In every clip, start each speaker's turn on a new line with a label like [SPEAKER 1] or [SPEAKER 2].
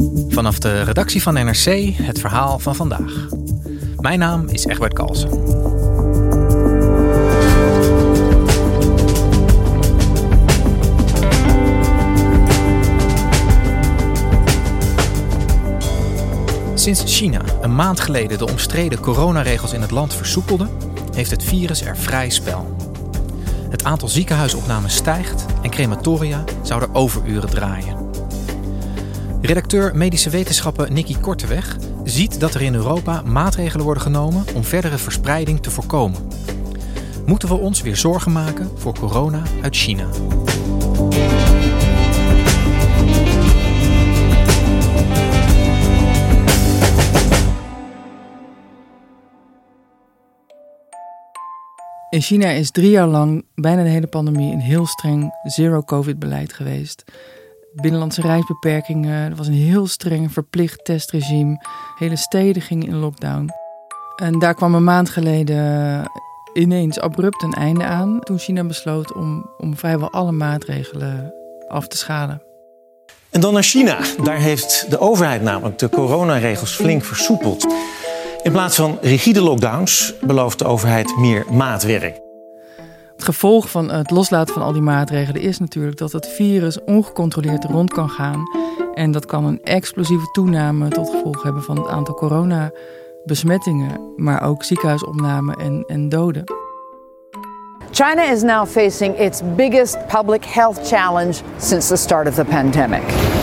[SPEAKER 1] Vanaf de redactie van NRC het verhaal van vandaag. Mijn naam is Egbert Kalsen. Sinds China een maand geleden de omstreden coronaregels in het land versoepelde, heeft het virus er vrij spel. Het aantal ziekenhuisopnames stijgt en crematoria zouden overuren draaien. Redacteur medische wetenschappen Nikki Korteweg ziet dat er in Europa maatregelen worden genomen om verdere verspreiding te voorkomen. Moeten we ons weer zorgen maken voor corona uit China?
[SPEAKER 2] In China is 3 jaar lang, bijna de hele pandemie, een heel streng zero-covid-beleid geweest. Binnenlandse reisbeperkingen, er was een heel streng verplicht testregime. Hele steden gingen in lockdown. En daar kwam een maand geleden ineens abrupt een einde aan, toen China besloot om vrijwel alle maatregelen af te schalen.
[SPEAKER 3] En dan naar China. Daar heeft de overheid namelijk de coronaregels flink versoepeld. In plaats van rigide lockdowns belooft de overheid meer maatwerk.
[SPEAKER 2] Het gevolg van het loslaten van al die maatregelen is natuurlijk dat het virus ongecontroleerd rond kan gaan. En dat kan een explosieve toename tot gevolg hebben van het aantal coronabesmettingen, maar ook ziekenhuisopnamen en doden.
[SPEAKER 4] China is now facing its biggest public health challenge since the start of the pandemic.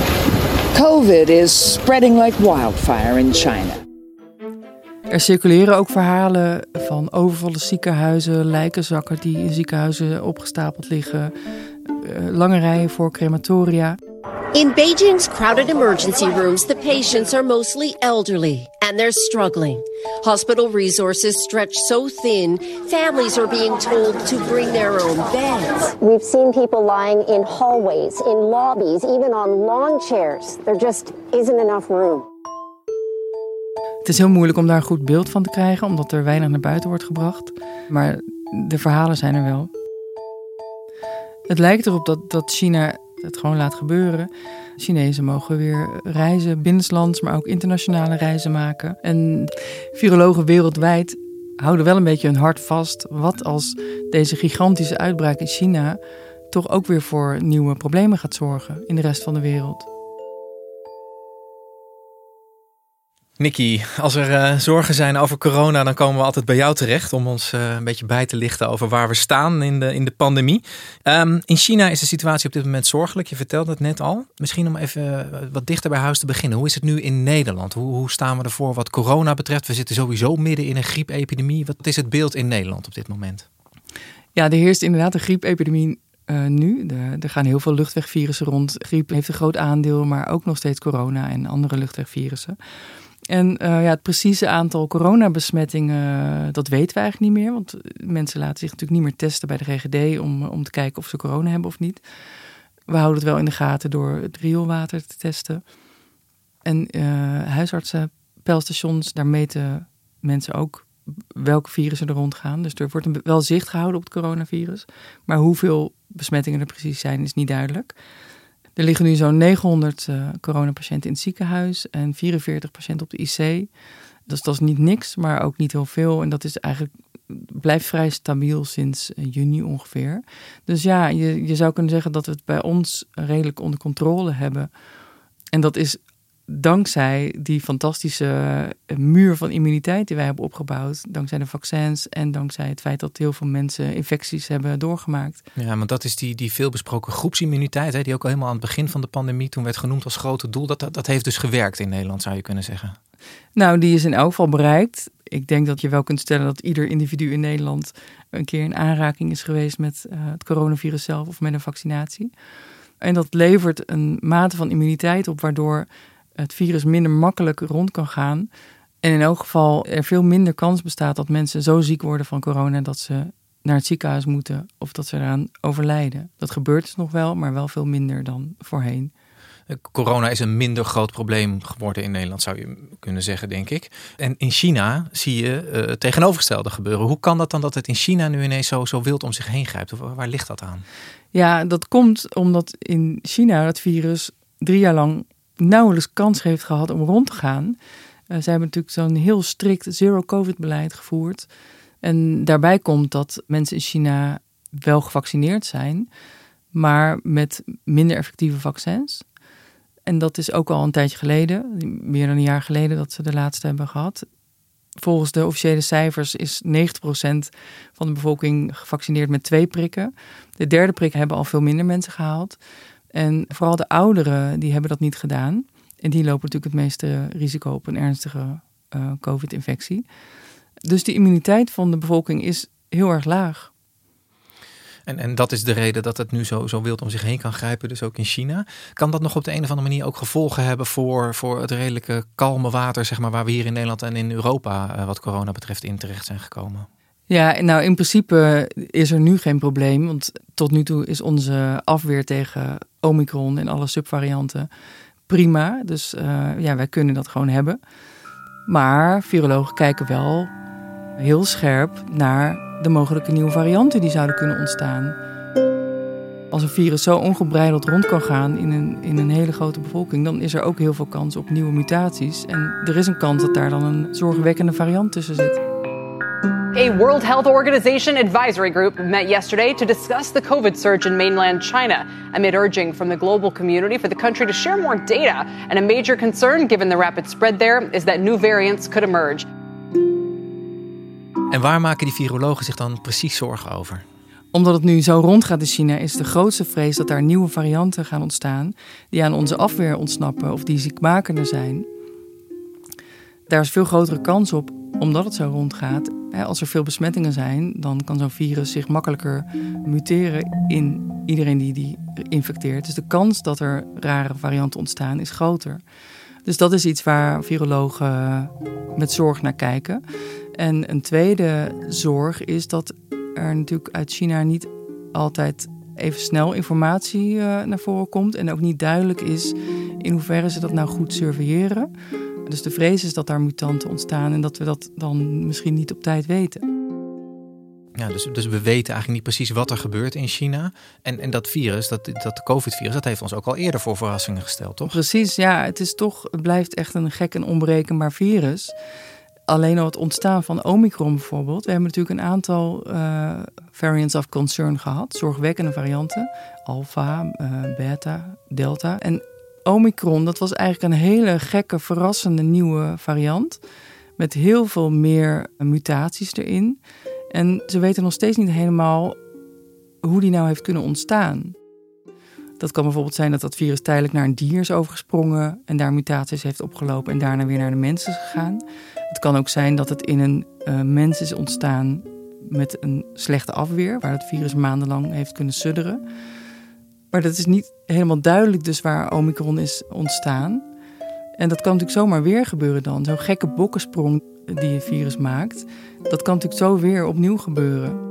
[SPEAKER 5] COVID is spreading like wildfire in China.
[SPEAKER 2] Er circuleren ook verhalen van overvolle ziekenhuizen, lijkenzakken die in ziekenhuizen opgestapeld liggen, lange rijen voor crematoria.
[SPEAKER 6] In Beijing's crowded emergency rooms, the patients are mostly elderly and they're struggling. Hospital resources stretch so thin, families are being told to bring their own beds.
[SPEAKER 7] We've seen people lying in hallways, in lobbies, even on lawn chairs. There just isn't enough room.
[SPEAKER 2] Het is heel moeilijk om daar een goed beeld van te krijgen, omdat er weinig naar buiten wordt gebracht. Maar de verhalen zijn er wel. Het lijkt erop dat China het gewoon laat gebeuren. Chinezen mogen weer reizen, binnenlands, maar ook internationale reizen maken. En virologen wereldwijd houden wel een beetje hun hart vast. Wat als deze gigantische uitbraak in China toch ook weer voor nieuwe problemen gaat zorgen in de rest van de wereld?
[SPEAKER 1] Nikki, als er zorgen zijn over corona, dan komen we altijd bij jou terecht om ons een beetje bij te lichten over waar we staan in de pandemie. In China is de situatie op dit moment zorgelijk. Je vertelde het net al. Misschien om even wat dichter bij huis te beginnen. Hoe is het nu in Nederland? Hoe staan we ervoor wat corona betreft? We zitten sowieso midden in een griepepidemie. Wat is het beeld in Nederland op dit moment?
[SPEAKER 2] Ja, er heerst inderdaad een griepepidemie nu. Er gaan heel veel luchtwegvirussen rond. Griep heeft een groot aandeel, maar ook nog steeds corona en andere luchtwegvirussen. En het precieze aantal coronabesmettingen, dat weten we eigenlijk niet meer. Want mensen laten zich natuurlijk niet meer testen bij de GGD om te kijken of ze corona hebben of niet. We houden het wel in de gaten door het rioolwater te testen. En huisartsen, pijlstations, daar meten mensen ook welke virussen er rondgaan. Dus er wordt wel zicht gehouden op het coronavirus. Maar hoeveel besmettingen er precies zijn, is niet duidelijk. Er liggen nu zo'n 900 coronapatiënten in het ziekenhuis en 44 patiënten op de IC. Dus dat is niet niks, maar ook niet heel veel. En dat is eigenlijk, blijft vrij stabiel sinds juni ongeveer. Dus ja, je zou kunnen zeggen dat we het bij ons redelijk onder controle hebben. En dat is dankzij die fantastische muur van immuniteit die wij hebben opgebouwd. Dankzij de vaccins en dankzij het feit dat heel veel mensen infecties hebben doorgemaakt.
[SPEAKER 1] Ja, want dat is die veelbesproken groepsimmuniteit, hè, die ook al helemaal aan het begin van de pandemie toen werd genoemd als grote doel. Dat heeft dus gewerkt in Nederland, zou je kunnen zeggen.
[SPEAKER 2] Nou, die is in elk geval bereikt. Ik denk dat je wel kunt stellen dat ieder individu in Nederland een keer in aanraking is geweest met het coronavirus zelf of met een vaccinatie. En dat levert een mate van immuniteit op, waardoor het virus minder makkelijk rond kan gaan. En in elk geval er veel minder kans bestaat dat mensen zo ziek worden van corona dat ze naar het ziekenhuis moeten of dat ze eraan overlijden. Dat gebeurt dus nog wel, maar wel veel minder dan voorheen.
[SPEAKER 1] Corona is een minder groot probleem geworden in Nederland, zou je kunnen zeggen, denk ik. En in China zie je het tegenovergestelde gebeuren. Hoe kan dat dan dat het in China nu ineens zo wild om zich heen grijpt? Waar ligt dat aan?
[SPEAKER 2] Ja, dat komt omdat in China het virus 3 jaar lang nauwelijks kans heeft gehad om rond te gaan. Ze hebben natuurlijk zo'n heel strikt zero-covid-beleid gevoerd. En daarbij komt dat mensen in China wel gevaccineerd zijn, maar met minder effectieve vaccins. En dat is ook al een tijdje geleden, meer dan een jaar geleden dat ze de laatste hebben gehad. Volgens de officiële cijfers is 90% van de bevolking gevaccineerd met 2 prikken. De 3e prik hebben al veel minder mensen gehaald. En vooral de ouderen, die hebben dat niet gedaan. En die lopen natuurlijk het meeste risico op een ernstige COVID-infectie. Dus de immuniteit van de bevolking is heel erg laag.
[SPEAKER 1] En dat is de reden dat het nu zo wild om zich heen kan grijpen, dus ook in China. Kan dat nog op de een of andere manier ook gevolgen hebben voor het redelijke kalme water, zeg maar, waar we hier in Nederland en in Europa wat corona betreft in terecht zijn gekomen? Ja,
[SPEAKER 2] nou in principe is er nu geen probleem, want tot nu toe is onze afweer tegen Omicron en alle subvarianten prima. Dus wij kunnen dat gewoon hebben. Maar virologen kijken wel heel scherp naar de mogelijke nieuwe varianten die zouden kunnen ontstaan. Als een virus zo ongebreideld rond kan gaan in een hele grote bevolking, dan is er ook heel veel kans op nieuwe mutaties. En er is een kans dat daar dan een zorgwekkende variant tussen zit.
[SPEAKER 8] A World Health Organization advisory group met yesterday to discuss the COVID surge in mainland China, amid urging from the global community for the country to share more data. And a major concern, given the rapid spread there, is that new variants could emerge.
[SPEAKER 1] En waar maken die virologen zich dan precies zorgen over?
[SPEAKER 2] Omdat het nu zo rondgaat in China, is de grootste vrees dat daar nieuwe varianten gaan ontstaan die aan onze afweer ontsnappen of die ziekmakender zijn. Daar is veel grotere kans op, omdat het zo rondgaat. Als er veel besmettingen zijn, dan kan zo'n virus zich makkelijker muteren in iedereen die infecteert. Dus de kans dat er rare varianten ontstaan is groter. Dus dat is iets waar virologen met zorg naar kijken. En een tweede zorg is dat er natuurlijk uit China niet altijd even snel informatie naar voren komt. En ook niet duidelijk is in hoeverre ze dat nou goed surveilleren. Dus de vrees is dat daar mutanten ontstaan en dat we dat dan misschien niet op tijd weten.
[SPEAKER 1] Ja, dus we weten eigenlijk niet precies wat er gebeurt in China. En dat virus, dat COVID-virus, dat heeft ons ook al eerder voor verrassingen gesteld, toch?
[SPEAKER 2] Precies, ja. Het blijft echt een gek en onberekenbaar virus. Alleen al het ontstaan van Omicron bijvoorbeeld. We hebben natuurlijk een aantal variants of concern gehad. Zorgwekkende varianten. Alpha, beta, delta. En Omicron, dat was eigenlijk een hele gekke, verrassende nieuwe variant. Met heel veel meer mutaties erin. En ze weten nog steeds niet helemaal hoe die nou heeft kunnen ontstaan. Dat kan bijvoorbeeld zijn dat dat virus tijdelijk naar een dier is overgesprongen en daar mutaties heeft opgelopen en daarna weer naar de mens is gegaan. Het kan ook zijn dat het in een mens is ontstaan met een slechte afweer, waar het virus maandenlang heeft kunnen sudderen. Maar dat is niet helemaal duidelijk dus waar Omicron is ontstaan. En dat kan natuurlijk zomaar weer gebeuren dan. Zo'n gekke bokkensprong die het virus maakt, dat kan natuurlijk zo weer opnieuw gebeuren.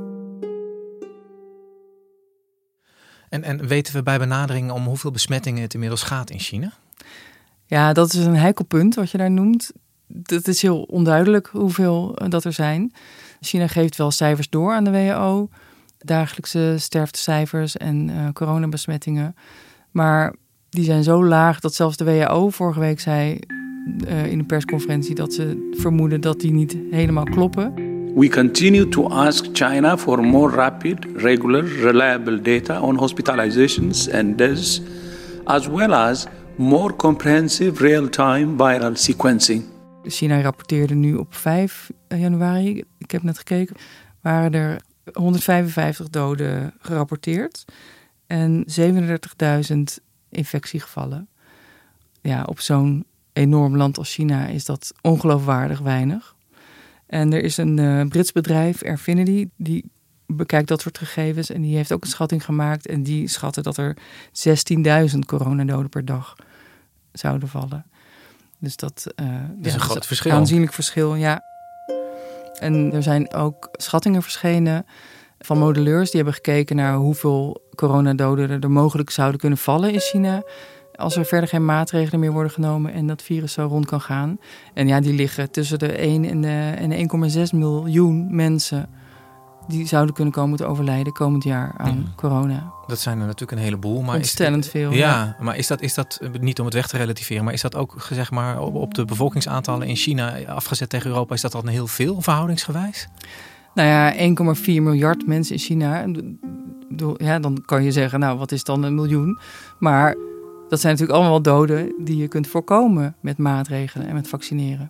[SPEAKER 1] En weten we bij benadering om hoeveel besmettingen het inmiddels gaat in China?
[SPEAKER 2] Ja, dat is een heikel punt wat je daar noemt. Het is heel onduidelijk hoeveel dat er zijn. China geeft wel cijfers door aan de WHO. Dagelijkse sterftecijfers en coronabesmettingen. Maar die zijn zo laag dat zelfs de WHO vorige week zei in een persconferentie dat ze vermoeden dat die niet helemaal kloppen.
[SPEAKER 9] We continue to ask China for more rapid, regular, reliable data on hospitalizations and deaths, as well as more comprehensive real-time viral sequencing.
[SPEAKER 2] China rapporteerde nu op 5 januari, ik heb net gekeken, waren er 155 doden gerapporteerd en 37.000 infectiegevallen. Ja, op zo'n enorm land als China is dat ongeloofwaardig weinig. En er is een Brits bedrijf, Airfinity, die bekijkt dat soort gegevens. En die heeft ook een schatting gemaakt. En die schatten dat er 16.000 coronadoden per dag zouden vallen. Dus dat
[SPEAKER 1] is een groot verschil.
[SPEAKER 2] Een aanzienlijk verschil, ja. En er zijn ook schattingen verschenen van modelleurs. Die hebben gekeken naar hoeveel coronadoden er mogelijk zouden kunnen vallen in China. Als er verder geen maatregelen meer worden genomen en dat virus zo rond kan gaan. En ja, die liggen tussen de 1 en de 1,6 miljoen mensen die zouden kunnen komen te overlijden komend jaar aan corona.
[SPEAKER 1] Dat zijn er natuurlijk een heleboel. Maar
[SPEAKER 2] ontstellend veel.
[SPEAKER 1] Ja, maar is dat niet om het weg te relativeren, maar is dat ook zeg maar op de bevolkingsaantallen in China afgezet tegen Europa, is dat dan heel veel verhoudingsgewijs?
[SPEAKER 2] Nou ja, 1,4 miljard mensen in China. Ja, dan kan je zeggen, nou, wat is dan 1 miljoen? Maar dat zijn natuurlijk allemaal doden die je kunt voorkomen met maatregelen en met vaccineren.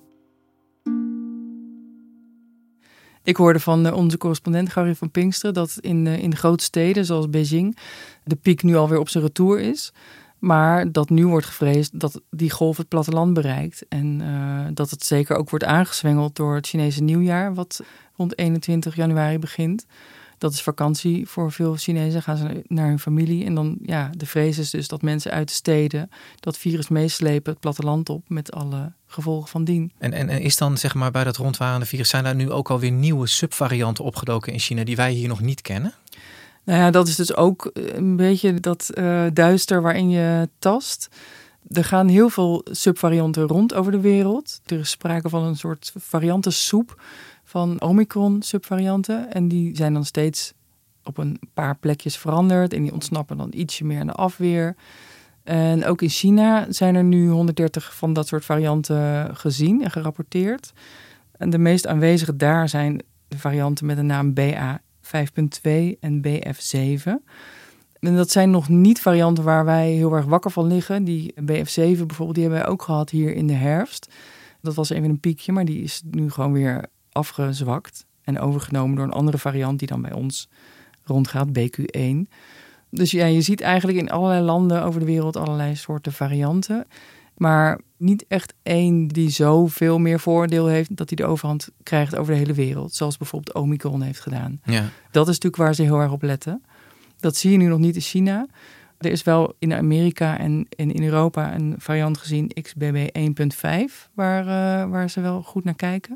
[SPEAKER 2] Ik hoorde van onze correspondent Gary van Pinksteren dat in de grote steden zoals Beijing de piek nu alweer op zijn retour is. Maar dat nu wordt gevreesd dat die golf het platteland bereikt. En dat het zeker ook wordt aangezwengeld door het Chinese nieuwjaar, wat rond 21 januari begint. Dat is vakantie voor veel Chinezen, gaan ze naar hun familie. En dan, ja, de vrees is dus dat mensen uit de steden dat virus meeslepen het platteland op met alle gevolgen van dien.
[SPEAKER 1] En is dan zeg maar bij dat rondwarende virus, zijn daar nu ook alweer nieuwe subvarianten opgedoken in China die wij hier nog niet kennen?
[SPEAKER 2] Nou ja, dat is dus ook een beetje dat duister waarin je tast. Er gaan heel veel subvarianten rond over de wereld. Er is sprake van een soort variantensoep van Omicron-subvarianten. En die zijn dan steeds op een paar plekjes veranderd. En die ontsnappen dan ietsje meer aan de afweer. En ook in China zijn er nu 130 van dat soort varianten gezien en gerapporteerd. En de meest aanwezige daar zijn de varianten met de naam BA5.2 en BF7. En dat zijn nog niet varianten waar wij heel erg wakker van liggen. Die BF7 bijvoorbeeld, die hebben wij ook gehad hier in de herfst. Dat was even een piekje, maar die is nu gewoon weer afgezwakt en overgenomen door een andere variant die dan bij ons rondgaat, BQ1. Dus ja, je ziet eigenlijk in allerlei landen over de wereld allerlei soorten varianten. Maar niet echt één die zoveel meer voordeel heeft dat hij de overhand krijgt over de hele wereld. Zoals bijvoorbeeld Omicron heeft gedaan.
[SPEAKER 1] Ja.
[SPEAKER 2] Dat is natuurlijk waar ze heel erg op letten. Dat zie je nu nog niet in China. Er is wel in Amerika en in Europa een variant gezien, XBB 1.5, waar ze wel goed naar kijken.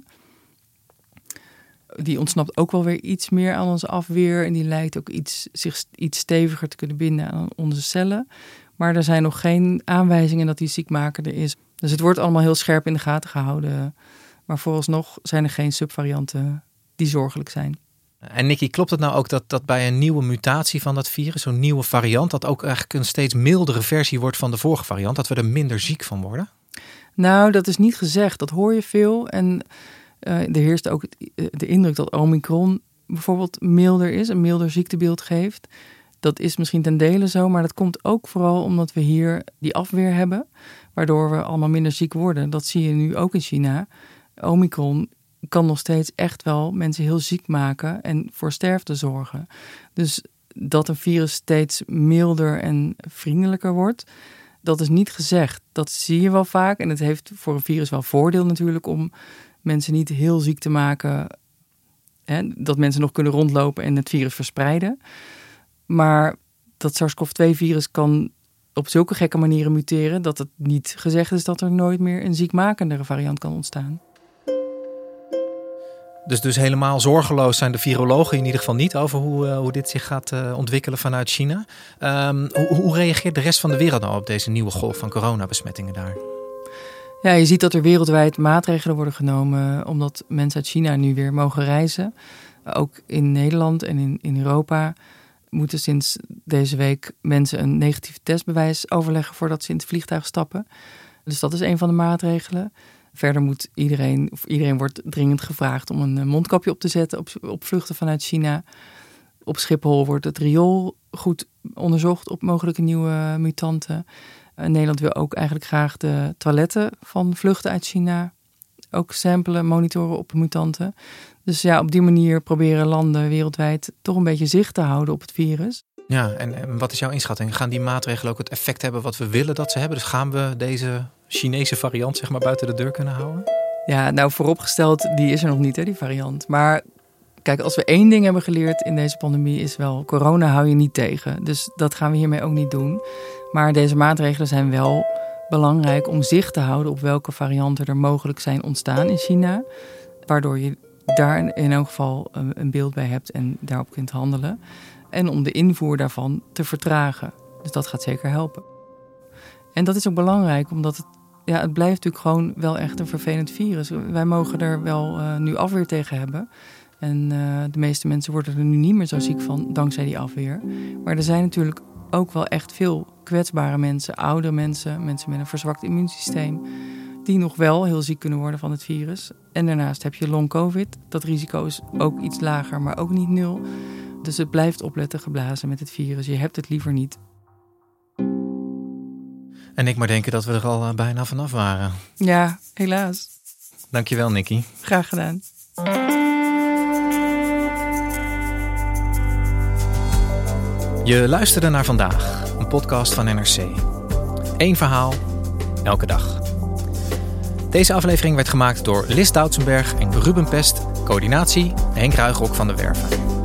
[SPEAKER 2] Die ontsnapt ook wel weer iets meer aan onze afweer. En die lijkt ook zich iets steviger te kunnen binden aan onze cellen. Maar er zijn nog geen aanwijzingen dat die ziekmakender is. Dus het wordt allemaal heel scherp in de gaten gehouden. Maar vooralsnog zijn er geen subvarianten die zorgelijk zijn.
[SPEAKER 1] En Nikki, klopt het nou ook dat bij een nieuwe mutatie van dat virus, zo'n nieuwe variant, dat ook eigenlijk een steeds mildere versie wordt van de vorige variant? Dat we er minder ziek van worden?
[SPEAKER 2] Nou, dat is niet gezegd. Dat hoor je veel. En er heerst ook de indruk dat Omicron bijvoorbeeld milder is, een milder ziektebeeld geeft. Dat is misschien ten dele zo, maar dat komt ook vooral omdat we hier die afweer hebben, waardoor we allemaal minder ziek worden. Dat zie je nu ook in China. Omicron kan nog steeds echt wel mensen heel ziek maken en voor sterfte zorgen. Dus dat een virus steeds milder en vriendelijker wordt, dat is niet gezegd. Dat zie je wel vaak en het heeft voor een virus wel voordeel natuurlijk om mensen niet heel ziek te maken. Hè, dat mensen nog kunnen rondlopen en het virus verspreiden. Maar dat SARS-CoV-2-virus kan op zulke gekke manieren muteren dat het niet gezegd is dat er nooit meer een ziekmakendere variant kan ontstaan.
[SPEAKER 1] Dus helemaal zorgeloos zijn de virologen in ieder geval niet over hoe dit zich gaat ontwikkelen vanuit China. Hoe reageert de rest van de wereld nou op deze nieuwe golf van coronabesmettingen daar?
[SPEAKER 2] Ja, je ziet dat er wereldwijd maatregelen worden genomen omdat mensen uit China nu weer mogen reizen. Ook in Nederland en in Europa moeten sinds deze week mensen een negatief testbewijs overleggen voordat ze in het vliegtuig stappen. Dus dat is een van de maatregelen. Verder moet iedereen wordt dringend gevraagd om een mondkapje op te zetten op vluchten vanuit China. Op Schiphol wordt het riool goed onderzocht op mogelijke nieuwe mutanten. Nederland wil ook eigenlijk graag de toiletten van vluchten uit China ook samplen, monitoren op mutanten. Dus ja, op die manier proberen landen wereldwijd toch een beetje zicht te houden op het virus.
[SPEAKER 1] Ja, en wat is jouw inschatting? Gaan die maatregelen ook het effect hebben wat we willen dat ze hebben? Dus gaan we deze Chinese variant zeg maar buiten de deur kunnen houden?
[SPEAKER 2] Ja, nou vooropgesteld, die is er nog niet, hè, die variant. Maar kijk, als we één ding hebben geleerd in deze pandemie is wel, corona hou je niet tegen. Dus dat gaan we hiermee ook niet doen. Maar deze maatregelen zijn wel belangrijk om zicht te houden op welke varianten er mogelijk zijn ontstaan in China. Waardoor je daar in elk geval een beeld bij hebt en daarop kunt handelen. En om de invoer daarvan te vertragen. Dus dat gaat zeker helpen. En dat is ook belangrijk, omdat het blijft natuurlijk gewoon wel echt een vervelend virus. Wij mogen er wel nu afweer tegen hebben. En de meeste mensen worden er nu niet meer zo ziek van, dankzij die afweer. Maar er zijn natuurlijk ook wel echt veel kwetsbare mensen, oudere mensen, mensen met een verzwakt immuunsysteem, die nog wel heel ziek kunnen worden van het virus. En daarnaast heb je long-covid. Dat risico is ook iets lager, maar ook niet 0. Dus het blijft opletten geblazen met het virus. Je hebt het liever niet.
[SPEAKER 1] En ik maar denken dat we er al bijna vanaf waren.
[SPEAKER 2] Ja, helaas.
[SPEAKER 1] Dankjewel, Nikki.
[SPEAKER 2] Graag gedaan.
[SPEAKER 1] Je luisterde naar Vandaag, een podcast van NRC. 1 verhaal, elke dag. Deze aflevering werd gemaakt door Lis Doutsenberg en Ruben Pest. Coördinatie Henk Ruigrok van de Werven.